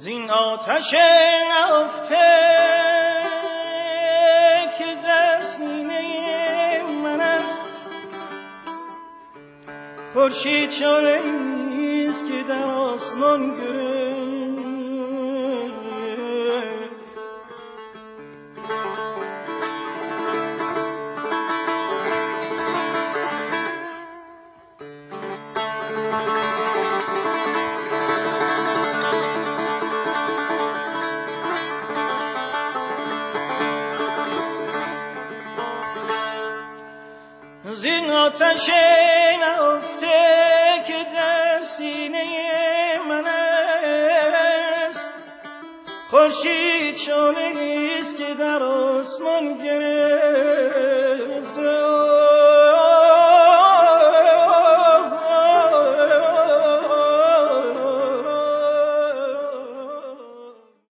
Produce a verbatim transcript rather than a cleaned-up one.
زین آتش نهفته که در سینه من است، خورشید شعله‌ایست که در آسمان گرفت. زین آتش نهفته که در سینه من است، خورشید شعله‌ایست که در آسمان گرفته.